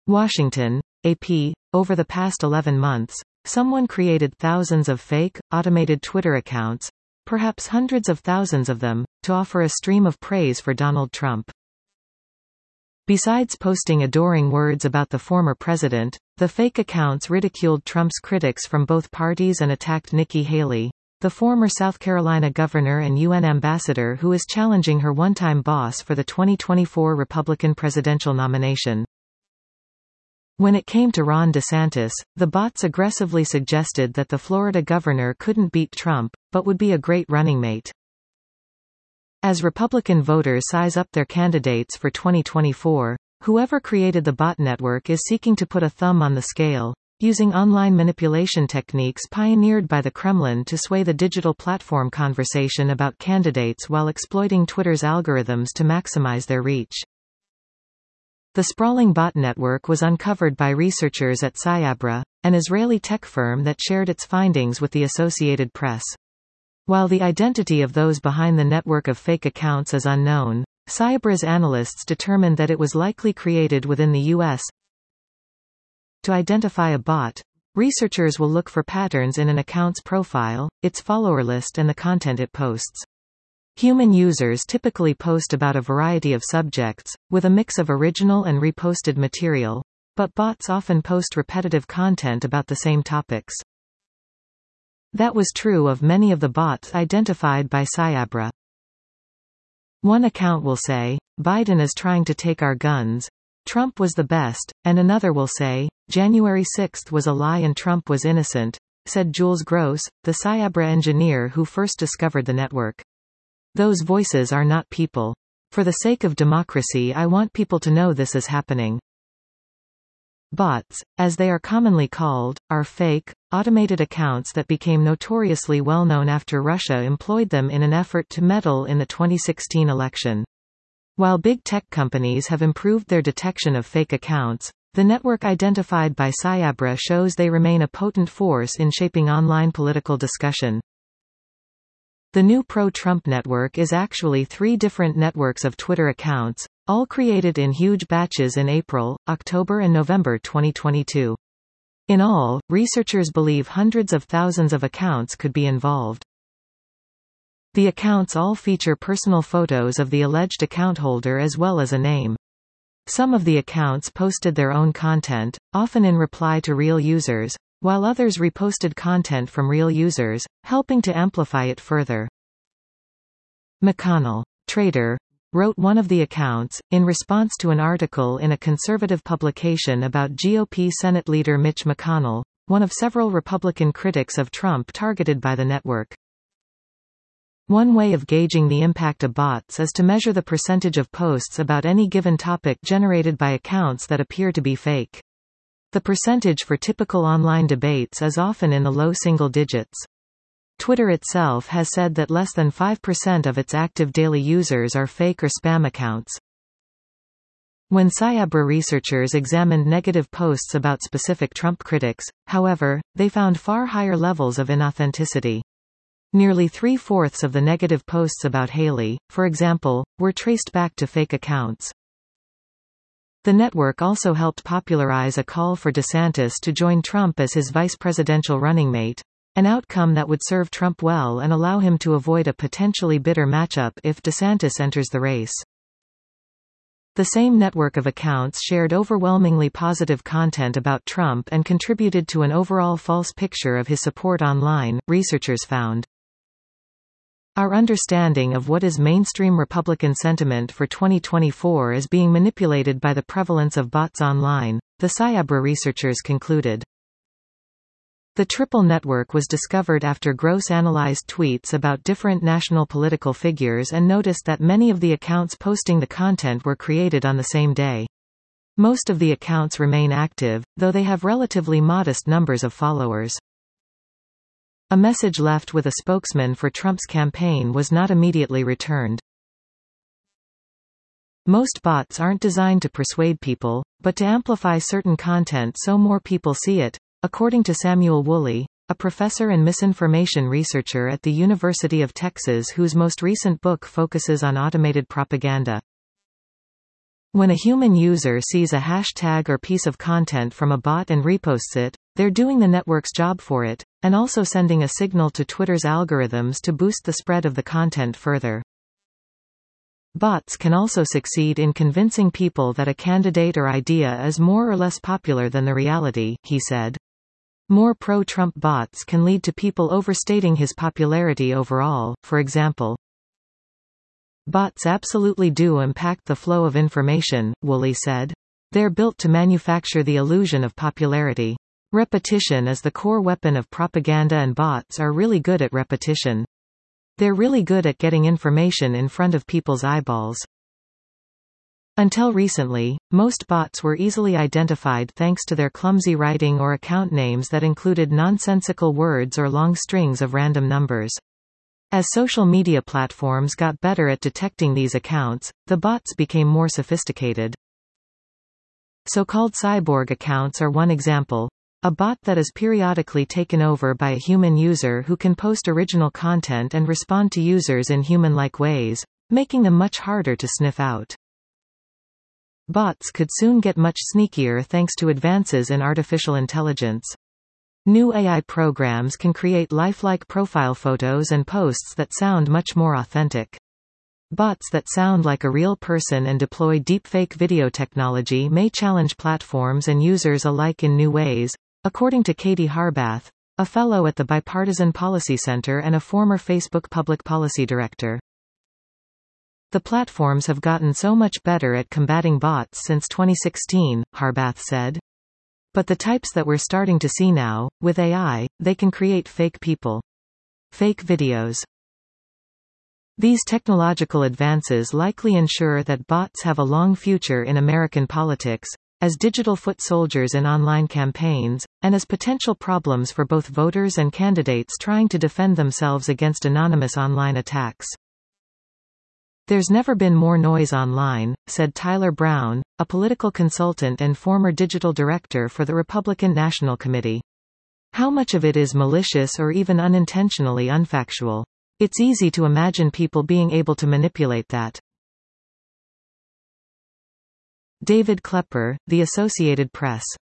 Washington, AP. Over the past 11 months, someone created thousands of fake, automated Twitter accounts, perhaps hundreds of thousands of them, to offer a stream of praise for Donald Trump. Besides posting adoring words about the former president, the fake accounts ridiculed Trump's critics from both parties and attacked Nikki Haley, the former South Carolina governor and UN ambassador who is challenging her one-time boss for the 2024 Republican presidential nomination. When it came to Ron DeSantis, the bots aggressively suggested that the Florida governor couldn't beat Trump, but would be a great running mate. As Republican voters size up their candidates for 2024, whoever created the bot network is seeking to put a thumb on the scale, using online manipulation techniques pioneered by the Kremlin to sway the digital platform conversation about candidates while exploiting Twitter's algorithms to maximize their reach. The sprawling bot network was uncovered by researchers at Cyabra, an Israeli tech firm that shared its findings with the Associated Press. While the identity of those behind the network of fake accounts is unknown, Cyabra's analysts determined that it was likely created within the U.S. To identify a bot, researchers will look for patterns in an account's profile, its follower list and the content it posts. Human users typically post about a variety of subjects, with a mix of original and reposted material, but bots often post repetitive content about the same topics. That was true of many of the bots identified by Cyabra. One account will say, "Biden is trying to take our guns. Trump was the best," and another will say, "January 6th was a lie and Trump was innocent," said Jules Gross, the Cyabra engineer who first discovered the network. "Those voices are not people. For the sake of democracy, I want people to know this is happening." Bots, as they are commonly called, are fake, automated accounts that became notoriously well known after Russia employed them in an effort to meddle in the 2016 election. While big tech companies have improved their detection of fake accounts, the network identified by Cyabra shows they remain a potent force in shaping online political discussion. The new pro-Trump network is actually 3 different networks of Twitter accounts, all created in huge batches in April, October and November 2022. In all, researchers believe hundreds of thousands of accounts could be involved. The accounts all feature personal photos of the alleged account holder as well as a name. Some of the accounts posted their own content, often in reply to real users, while others reposted content from real users, helping to amplify it further. McConnell, traitor, wrote one of the accounts, in response to an article in a conservative publication about GOP Senate leader Mitch McConnell, one of several Republican critics of Trump targeted by the network. One way of gauging the impact of bots is to measure the percentage of posts about any given topic generated by accounts that appear to be fake. The percentage for typical online debates is often in the low single digits. Twitter itself has said that less than 5% of its active daily users are fake or spam accounts. When Cyabra researchers examined negative posts about specific Trump critics, however, they found far higher levels of inauthenticity. Nearly 3/4 of the negative posts about Haley, for example, were traced back to fake accounts. The network also helped popularize a call for DeSantis to join Trump as his vice presidential running mate, an outcome that would serve Trump well and allow him to avoid a potentially bitter matchup if DeSantis enters the race. The same network of accounts shared overwhelmingly positive content about Trump and contributed to an overall false picture of his support online, researchers found. Our understanding of what is mainstream Republican sentiment for 2024 is being manipulated by the prevalence of bots online, the Cyabra researchers concluded. The triple network was discovered after Gross analyzed tweets about different national political figures and noticed that many of the accounts posting the content were created on the same day. Most of the accounts remain active, though they have relatively modest numbers of followers. A message left with a spokesman for Trump's campaign was not immediately returned. Most bots aren't designed to persuade people, but to amplify certain content so more people see it, according to Samuel Woolley, a professor and misinformation researcher at the University of Texas whose most recent book focuses on automated propaganda. When a human user sees a hashtag or piece of content from a bot and reposts it, they're doing the network's job for it, and also sending a signal to Twitter's algorithms to boost the spread of the content further. Bots can also succeed in convincing people that a candidate or idea is more or less popular than the reality, he said. More pro-Trump bots can lead to people overstating his popularity overall, for example. Bots absolutely do impact the flow of information, Woolley said. They're built to manufacture the illusion of popularity. Repetition is the core weapon of propaganda, and bots are really good at repetition. They're really good at getting information in front of people's eyeballs. Until recently, most bots were easily identified thanks to their clumsy writing or account names that included nonsensical words or long strings of random numbers. As social media platforms got better at detecting these accounts, the bots became more sophisticated. So-called cyborg accounts are one example. A bot that is periodically taken over by a human user who can post original content and respond to users in human-like ways, making them much harder to sniff out. Bots could soon get much sneakier thanks to advances in artificial intelligence. New AI programs can create lifelike profile photos and posts that sound much more authentic. Bots that sound like a real person and deploy deepfake video technology may challenge platforms and users alike in new ways, according to Katie Harbath, a fellow at the Bipartisan Policy Center and a former Facebook public policy director. The platforms have gotten so much better at combating bots since 2016, Harbath said. But the types that we're starting to see now, with AI, they can create fake people. Fake videos. These technological advances likely ensure that bots have a long future in American politics, as digital foot soldiers in online campaigns, and as potential problems for both voters and candidates trying to defend themselves against anonymous online attacks. There's never been more noise online, said Tyler Brown, a political consultant and former digital director for the Republican National Committee. How much of it is malicious or even unintentionally unfactual? It's easy to imagine people being able to manipulate that. David Klepper, The Associated Press.